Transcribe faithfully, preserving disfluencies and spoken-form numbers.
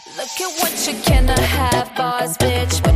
Look at what you cannot have, boss bitch.